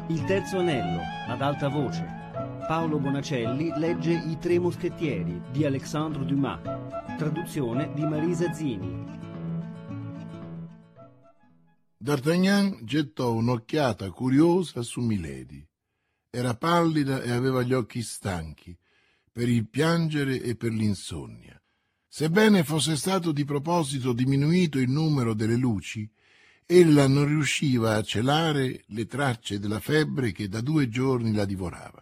Il terzo anello, ad alta voce. Paolo Bonacelli legge I Tre Moschettieri di Alexandre Dumas. Traduzione di Marisa Zini. D'Artagnan gettò un'occhiata curiosa su Milady. Era pallida e aveva gli occhi stanchi, per il piangere e per l'insonnia. Sebbene fosse stato di proposito diminuito il numero delle luci, ella non riusciva a celare le tracce della febbre che da 2 giorni la divorava.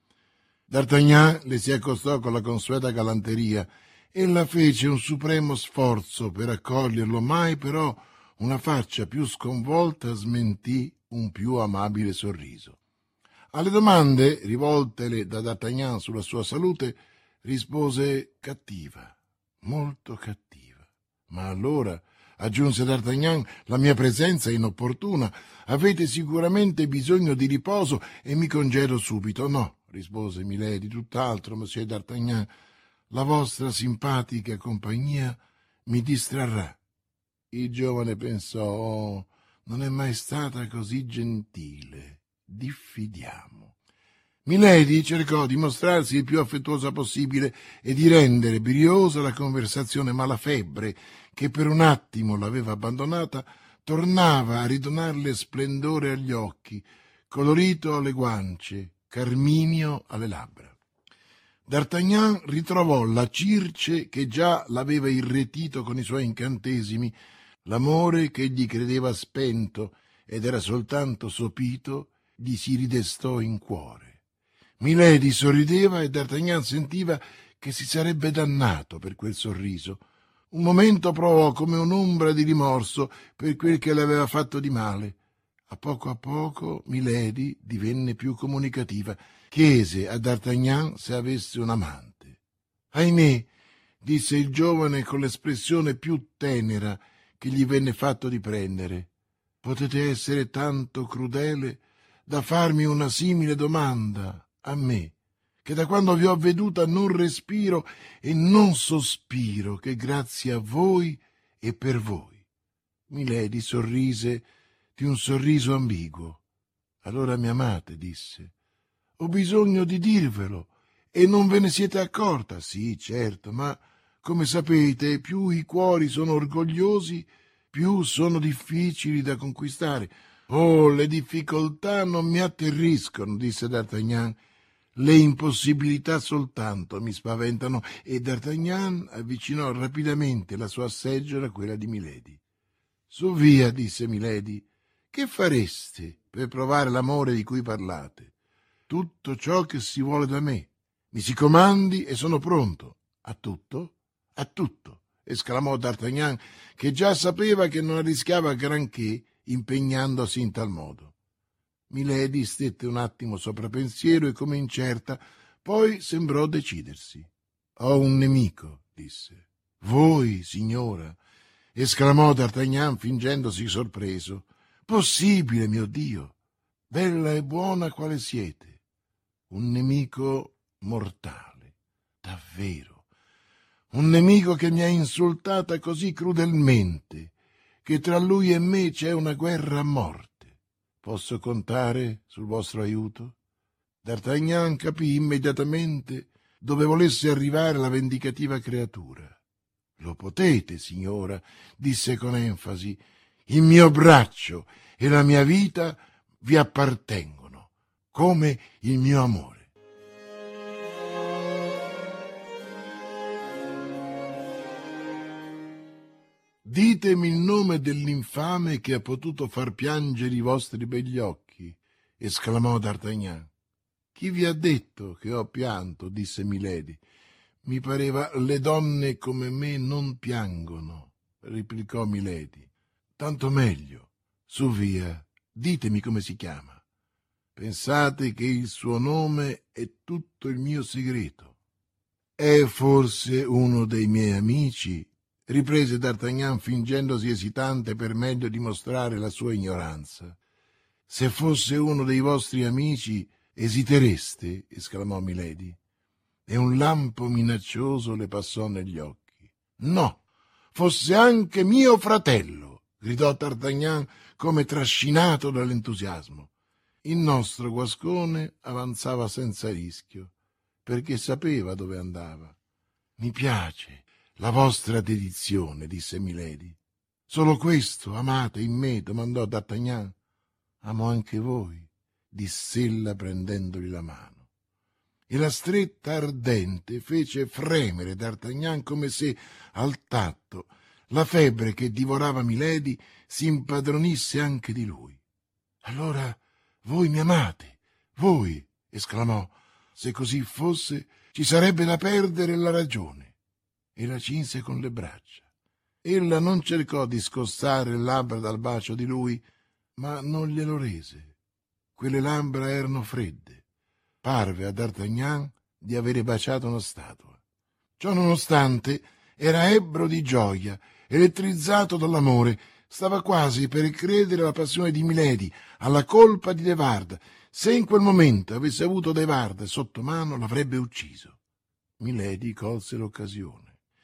D'Artagnan le si accostò con la consueta galanteria. Ella fece un supremo sforzo per accoglierlo, mai però una faccia più sconvolta smentì un più amabile sorriso. Alle domande rivoltele da D'Artagnan sulla sua salute rispose cattiva, molto cattiva. Ma allora, aggiunse D'Artagnan, la mia presenza è inopportuna. Avete sicuramente bisogno di riposo e mi congedo subito. No, rispose Milady, tutt'altro, Monsieur D'Artagnan. La vostra simpatica compagnia mi distrarrà. Il giovane pensò, oh, non è mai stata così gentile. Diffidiamo. Milady cercò di mostrarsi il più affettuosa possibile e di rendere briosa la conversazione, ma la febbre, che per un attimo l'aveva abbandonata, tornava a ridonarle splendore agli occhi, colorito alle guance, carminio alle labbra. D'Artagnan ritrovò la Circe che già l'aveva irretito con i suoi incantesimi, l'amore che egli credeva spento ed era soltanto sopito, gli si ridestò in cuore. Milady sorrideva e D'Artagnan sentiva che si sarebbe dannato per quel sorriso. Un momento provò come un'ombra di rimorso per quel che le aveva fatto di male. A poco Milady divenne più comunicativa. Chiese a D'Artagnan se avesse un amante. «Ahimè», disse il giovane con l'espressione più tenera che gli venne fatto di prendere. «Potete essere tanto crudele da farmi una simile domanda a me, che da quando vi ho veduta non respiro e non sospiro che grazie a voi e per voi». Milady sorrise di un sorriso ambiguo. «Allora mi amate», disse. «Ho bisogno di dirvelo e non ve ne siete accorta». «Sì, certo, ma come sapete, più i cuori sono orgogliosi, più sono difficili da conquistare». «Oh, le difficoltà non mi atterriscono», disse D'Artagnan. «Le impossibilità soltanto mi spaventano». E D'Artagnan avvicinò rapidamente la sua seggiola a quella di Milady. «Su via», disse Milady, «che fareste per provare l'amore di cui parlate?» «Tutto ciò che si vuole da me. Mi si comandi e sono pronto». «A tutto?» «A tutto», esclamò D'Artagnan, che già sapeva che non arrischiava granché impegnandosi in tal modo. Milady stette un attimo sopra pensiero e come incerta, poi sembrò decidersi. «Ho un nemico», disse. «Voi, signora?» esclamò D'Artagnan fingendosi sorpreso. «Possibile, mio Dio! Bella e buona quale siete! Un nemico mortale, davvero! Un nemico che mi ha insultata così crudelmente che tra lui e me c'è una guerra a morte. Posso contare sul vostro aiuto?» D'Artagnan capì immediatamente dove volesse arrivare la vendicativa creatura. «Lo potete, signora», disse con enfasi. «Il mio braccio e la mia vita vi appartengono, come il mio amore». «Ditemi il nome dell'infame che ha potuto far piangere i vostri begli occhi», esclamò D'Artagnan. «Chi vi ha detto che ho pianto?» disse Milady. «Mi pareva le donne come me non piangono», replicò Milady. «Tanto meglio. Su via, ditemi come si chiama. Pensate che il suo nome è tutto il mio segreto». «È forse uno dei miei amici?» riprese D'Artagnan fingendosi esitante per meglio dimostrare la sua ignoranza. «Se fosse uno dei vostri amici, esitereste?» esclamò Milady. E un lampo minaccioso le passò negli occhi. «No, fosse anche mio fratello!» gridò D'Artagnan come trascinato dall'entusiasmo. Il nostro guascone avanzava senza rischio, perché sapeva dove andava. «Mi piace la vostra dedizione», disse Milady. «Solo questo amate in me?» domandò D'Artagnan. «Amo anche voi», diss'ella prendendogli la mano. E la stretta ardente fece fremere D'Artagnan come se, al tatto, la febbre che divorava Milady si impadronisse anche di lui. «Allora voi mi amate, voi!» esclamò. «Se così fosse, ci sarebbe da perdere la ragione». E la cinse con le braccia. Ella non cercò di scostare le labbra dal bacio di lui, ma non glielo rese. Quelle labbra erano fredde. Parve a D'Artagnan di avere baciato una statua. Ciò nonostante era ebbro di gioia, elettrizzato dall'amore, stava quasi per credere alla passione di Milady, alla colpa di De Wardes. Se in quel momento avesse avuto De Wardes sotto mano, l'avrebbe ucciso. Milady colse l'occasione.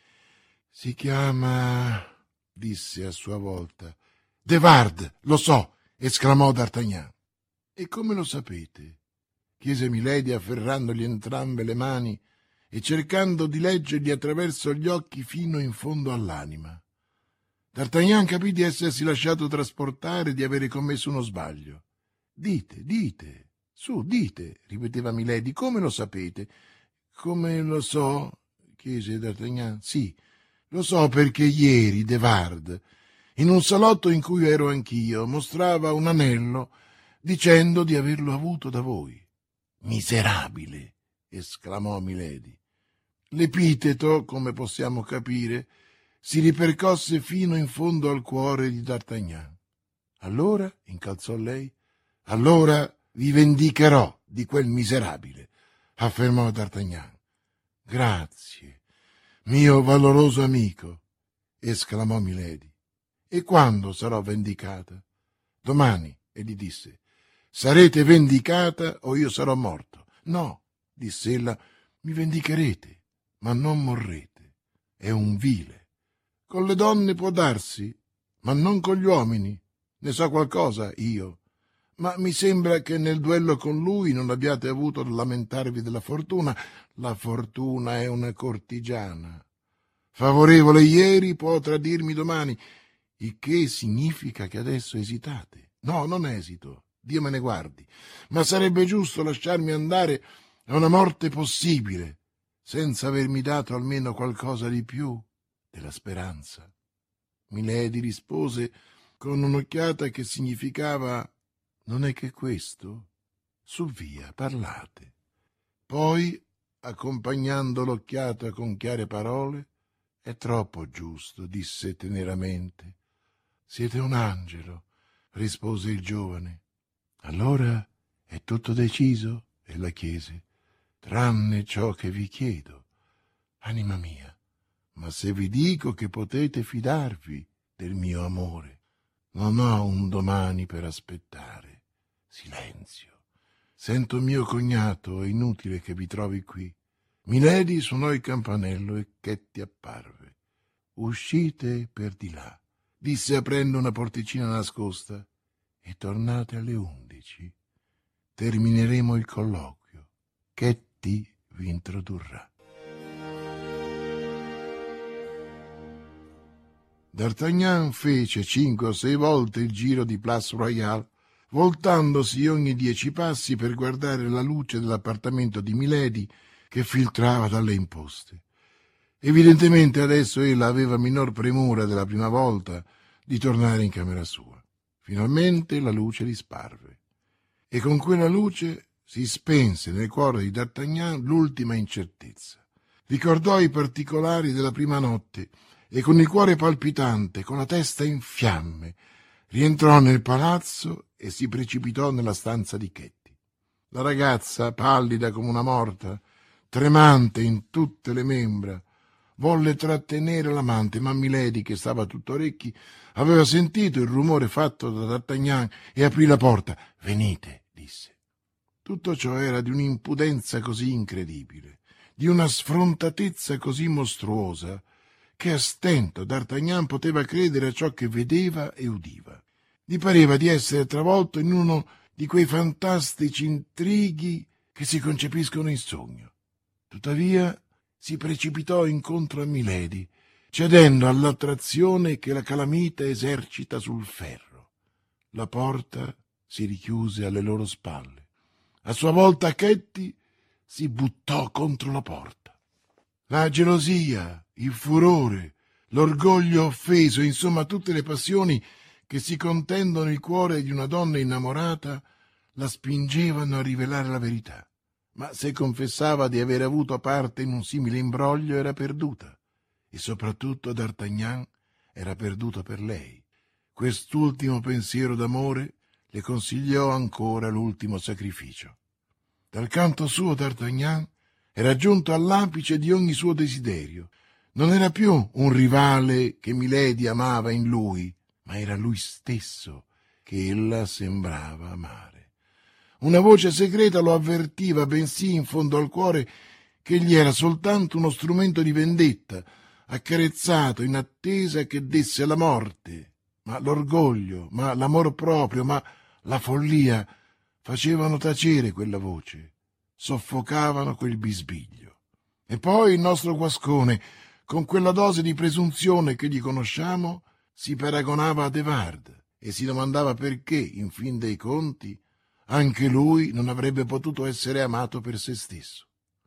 «Si chiama», disse a sua volta. «De Wardes, lo so», esclamò D'Artagnan. «E come lo sapete?» chiese Milady, afferrandogli entrambe le mani e cercando di leggergli attraverso gli occhi fino in fondo all'anima. D'Artagnan capì di essersi lasciato trasportare e di avere commesso uno sbaglio. «Dite, dite, su, dite», ripeteva Milady, «come lo sapete?» «Come lo so?» chiese D'Artagnan. «Sì, lo so perché ieri De Wardes, in un salotto in cui ero anch'io, mostrava un anello dicendo di averlo avuto da voi». «Miserabile!» esclamò Milady. L'epiteto, come possiamo capire, si ripercosse fino in fondo al cuore di D'Artagnan. «Allora», incalzò lei, «allora vi vendicherò di quel miserabile», affermò D'Artagnan. «Grazie, mio valoroso amico», esclamò Milady. «E quando sarò vendicata?» «Domani», egli disse. «Sarete vendicata o io sarò morto?» «No», diss'ella, «mi vendicherete, ma non morrete. È un vile. Con le donne può darsi, ma non con gli uomini. Ne so qualcosa, io. Ma mi sembra che nel duello con lui non abbiate avuto da lamentarvi della fortuna. La fortuna è una cortigiana. Favorevole ieri può tradirmi domani, il che significa che adesso esitate. No, non esito. Dio me ne guardi, ma sarebbe giusto lasciarmi andare a una morte possibile, senza avermi dato almeno qualcosa di più della speranza. Milady rispose con un'occhiata che significava: «Non è che questo? Su via, parlate». Poi, accompagnando l'occhiata con chiare parole: «È troppo giusto», disse teneramente. «Siete un angelo», rispose il giovane. «Allora è tutto deciso?» ella chiese. «Tranne ciò che vi chiedo, anima mia. Ma se vi dico che potete fidarvi del mio amore, non ho un domani per aspettare. Silenzio. Sento mio cognato, è inutile che vi trovi qui». Milady suonò il campanello e Ketty apparve. «Uscite per di là», disse aprendo una porticina nascosta, «e tornate alle 11. Termineremo il colloquio. Ketty vi introdurrà». D'Artagnan fece 5 o 6 volte il giro di Place Royale, voltandosi ogni 10 passi per guardare la luce dell'appartamento di Milady che filtrava dalle imposte. Evidentemente adesso ella aveva minor premura della prima volta di tornare in camera sua. Finalmente la luce risparve, e con quella luce si spense nel cuore di D'Artagnan l'ultima incertezza. Ricordò i particolari della prima notte e con il cuore palpitante, con la testa in fiamme, rientrò nel palazzo e si precipitò nella stanza di Ketty. La ragazza, pallida come una morta, tremante in tutte le membra, volle trattenere l'amante, ma Milady, che stava tutto orecchi, aveva sentito il rumore fatto da D'Artagnan e aprì la porta. «Venite», disse. Tutto ciò era di un'impudenza così incredibile, di una sfrontatezza così mostruosa, che a stento D'Artagnan poteva credere a ciò che vedeva e udiva. Gli pareva di essere travolto in uno di quei fantastici intrighi che si concepiscono in sogno. Tuttavia si precipitò incontro a Milady, cedendo all'attrazione che la calamita esercita sul ferro. La porta si richiuse alle loro spalle. A sua volta Ketty si buttò contro la porta. La gelosia, il furore, l'orgoglio offeso, insomma tutte le passioni che si contendono il cuore di una donna innamorata, la spingevano a rivelare la verità. Ma se confessava di aver avuto parte in un simile imbroglio era perduta, e soprattutto D'Artagnan era perduto per lei. Quest'ultimo pensiero d'amore le consigliò ancora l'ultimo sacrificio. Dal canto suo D'Artagnan era giunto all'apice di ogni suo desiderio. Non era più un rivale che Milady amava in lui, ma era lui stesso che ella sembrava amare. Una voce segreta lo avvertiva, bensì in fondo al cuore, che egli era soltanto uno strumento di vendetta, accarezzato in attesa che desse la morte. Ma l'orgoglio, ma l'amor proprio, ma la follia facevano tacere quella voce, soffocavano quel bisbiglio. E poi il nostro Guascone, con quella dose di presunzione che gli conosciamo, si paragonava a De Wardes e si domandava perché, in fin dei conti, anche lui non avrebbe potuto essere amato per se stesso.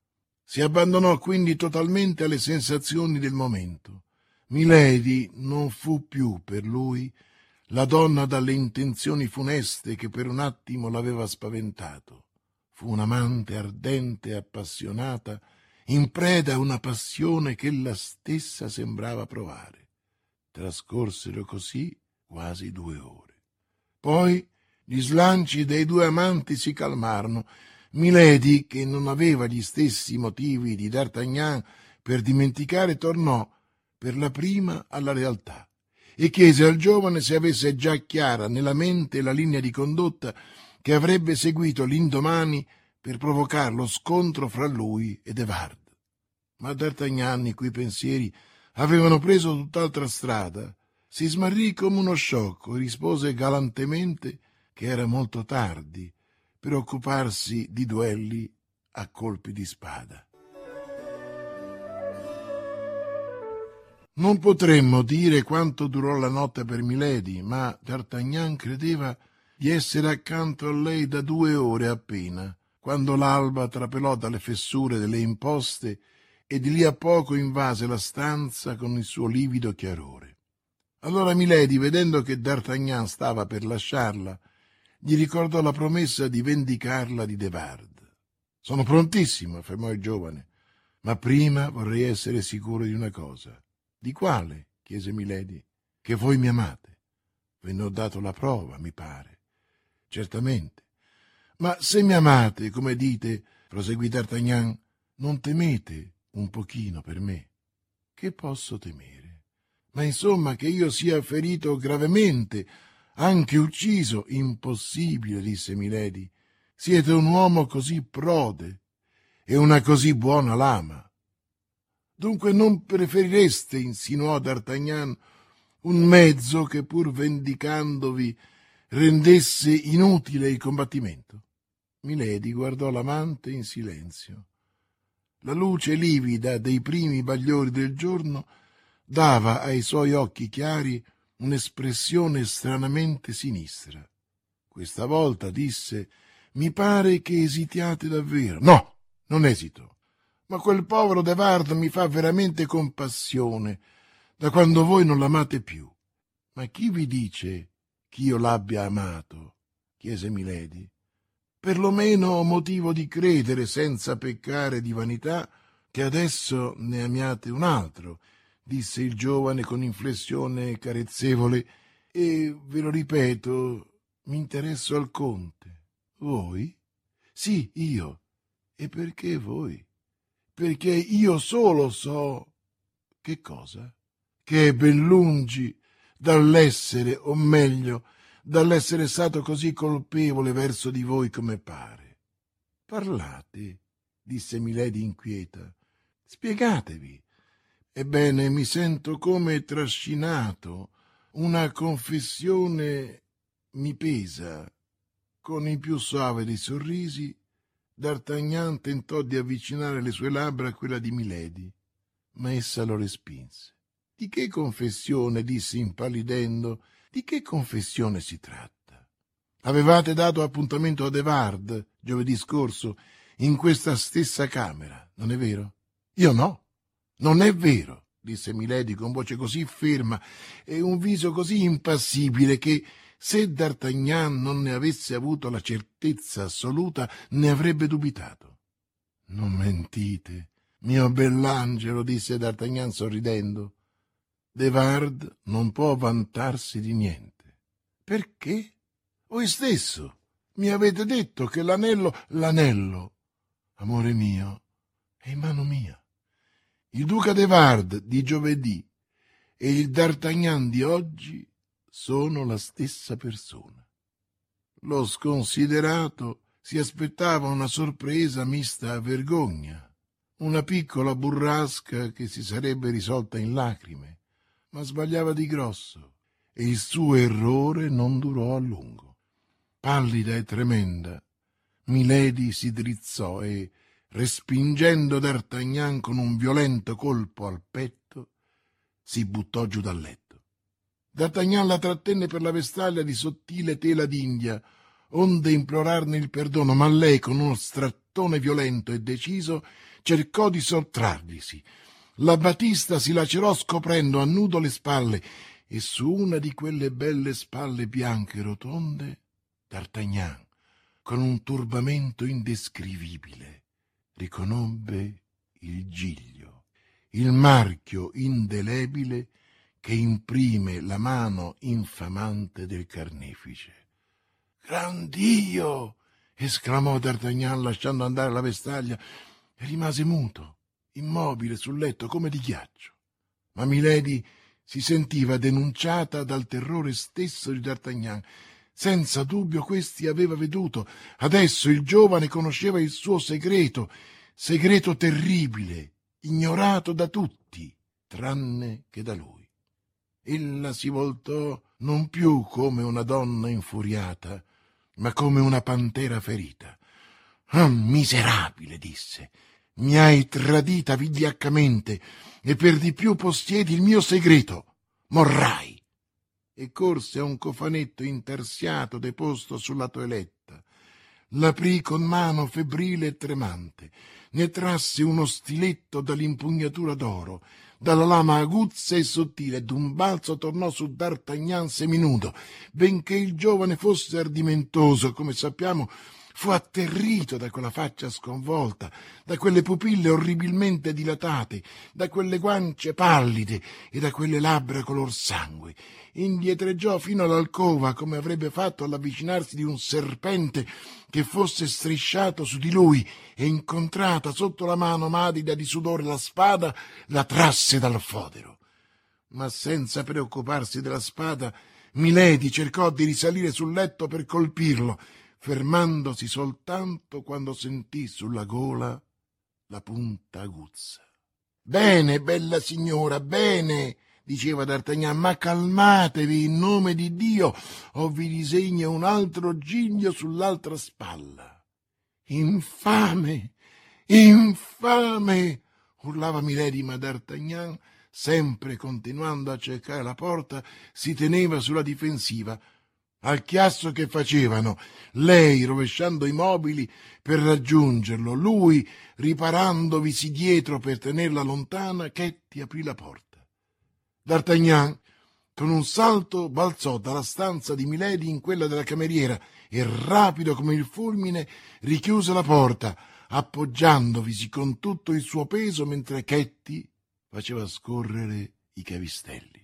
Si abbandonò quindi totalmente alle sensazioni del momento. Milady non fu più per lui la donna dalle intenzioni funeste che per un attimo l'aveva spaventato. Fu un'amante ardente e appassionata, in preda a una passione che ella stessa sembrava provare. Trascorsero così quasi 2 ore. Poi gli slanci dei 2 amanti si calmarono. Milady, che non aveva gli stessi motivi di D'Artagnan per dimenticare, tornò per la prima alla realtà e chiese al giovane se avesse già chiara nella mente la linea di condotta che avrebbe seguito l'indomani per provocare lo scontro fra lui e De Wardes. Ma D'Artagnan, i cui pensieri avevano preso tutt'altra strada, si smarrì come uno sciocco e rispose galantemente che era molto tardi per occuparsi di duelli a colpi di spada. Non potremmo dire quanto durò la notte per Milady, ma D'Artagnan credeva di essere accanto a lei da 2 ore appena, quando l'alba trapelò dalle fessure delle imposte e di lì a poco invase la stanza con il suo livido chiarore. Allora Milady, vedendo che D'Artagnan stava per lasciarla, gli ricordò la promessa di vendicarla di De Wardes. «Sono prontissimo», affermò il giovane, «ma prima vorrei essere sicuro di una cosa». «Di quale?» chiese Milady. «Che voi mi amate. Ve ne ho dato la prova, mi pare». «Certamente. Ma se mi amate, come dite», proseguì D'Artagnan, «non temete un pochino per me». «Che posso temere? Ma insomma che io sia ferito gravemente, anche ucciso». «Impossibile», disse Milady. «Siete un uomo così prode e una così buona lama». «Dunque non preferireste», insinuò D'Artagnan, «un mezzo che pur vendicandovi rendesse inutile il combattimento?» Milady guardò l'amante in silenzio. La luce livida dei primi bagliori del giorno dava ai suoi occhi chiari un'espressione stranamente sinistra. «Questa volta», disse, «mi pare che esitiate davvero». «No, non esito. Ma quel povero De Wardes mi fa veramente compassione, da quando voi non l'amate più». «Ma chi vi dice ch'io l'abbia amato?» chiese Milady. «Perlomeno ho motivo di credere, senza peccare di vanità, che adesso ne amiate un altro», disse il giovane con inflessione carezzevole, «e ve lo ripeto, mi interesso al conte». «Voi?» «Sì, io». «E perché voi?» «Perché io solo so». «Che cosa?» «Che è ben lungi dall'essere, o meglio, dall'essere stato così colpevole verso di voi come pare». «Parlate», disse Milady inquieta. «Spiegatevi». «Ebbene, mi sento come trascinato. Una confessione mi pesa». Con il più suave dei sorrisi, D'Artagnan tentò di avvicinare le sue labbra a quella di Milady, ma essa lo respinse. «Di che confessione?» disse impallidendo. «Di che confessione si tratta? Avevate dato appuntamento ad Evard giovedì scorso in questa stessa camera, non è vero?» «Io no, non è vero», disse Milady con voce così ferma e un viso così impassibile che, se D'Artagnan non ne avesse avuto la certezza assoluta, ne avrebbe dubitato. «Non mentite, mio bell'angelo», disse D'Artagnan sorridendo. «Evard non può vantarsi di niente». «Perché? Voi stesso mi avete detto che l'anello, amore mio, è in mano mia. Il duca d'Evard di giovedì e il D'Artagnan di oggi sono la stessa persona». Lo sconsiderato si aspettava una sorpresa mista a vergogna, una piccola burrasca che si sarebbe risolta in lacrime, ma sbagliava di grosso e il suo errore non durò a lungo. Pallida e tremenda, Milady si drizzò e, respingendo D'Artagnan con un violento colpo al petto, si buttò giù dal letto. D'Artagnan la trattenne per la vestaglia di sottile tela d'India, onde implorarne il perdono, ma lei, con uno strattone violento e deciso, cercò di sottrarglisi. La batista si lacerò scoprendo a nudo le spalle, e su una di quelle belle spalle bianche e rotonde, D'Artagnan, con un turbamento indescrivibile, riconobbe il giglio, il marchio indelebile che imprime la mano infamante del carnefice. «Gran Dio!» esclamò D'Artagnan, lasciando andare la vestaglia, e rimase muto, immobile sul letto come di ghiaccio. Ma Milady si sentiva denunciata dal terrore stesso di D'Artagnan. Senza dubbio questi aveva veduto. Adesso il giovane conosceva il suo segreto terribile, ignorato da tutti, tranne che da lui. Ella si voltò non più come una donna infuriata, ma come una pantera ferita. «Ah, miserabile», disse, «mi hai tradita vigliaccamente e per di più possiedi il mio segreto. Morrai!» E corse a un cofanetto intarsiato deposto sulla toeletta. L'aprì con mano febbrile e tremante, ne trasse uno stiletto dall'impugnatura d'oro, dalla lama aguzza e sottile, e d'un balzo tornò su D'Artagnan seminudo. Benché il giovane fosse ardimentoso, come sappiamo, fu atterrito da quella faccia sconvolta, da quelle pupille orribilmente dilatate, da quelle guance pallide e da quelle labbra color sangue. Indietreggiò fino all'alcova, come avrebbe fatto all'avvicinarsi di un serpente che fosse strisciato su di lui, e, incontrata sotto la mano madida di sudore la spada, la trasse dal fodero. Ma senza preoccuparsi della spada, Milady cercò di risalire sul letto per colpirlo, fermandosi soltanto quando sentì sulla gola la punta aguzza. «Bene, bella signora, bene», diceva D'Artagnan, «ma calmatevi in nome di Dio, o vi disegno un altro giglio sull'altra spalla». «Infame, infame!» urlava Milady, ma D'Artagnan, sempre continuando a cercare la porta, si teneva sulla difensiva. Al chiasso che facevano, lei rovesciando i mobili per raggiungerlo, lui riparandovisi dietro per tenerla lontana, Ketty aprì la porta. D'Artagnan, con un salto, balzò dalla stanza di Milady in quella della cameriera e, rapido come il fulmine, richiuse la porta, appoggiandovisi con tutto il suo peso mentre Ketty faceva scorrere i cavistelli.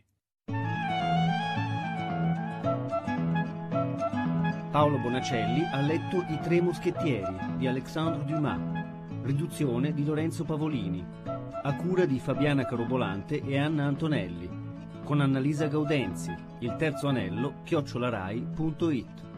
Paolo Bonacelli ha letto I Tre Moschettieri di Alexandre Dumas, riduzione di Lorenzo Pavolini, a cura di Fabiana Carobolante e Anna Antonelli, con Annalisa Gaudenzi, Il Terzo Anello, @rai.it.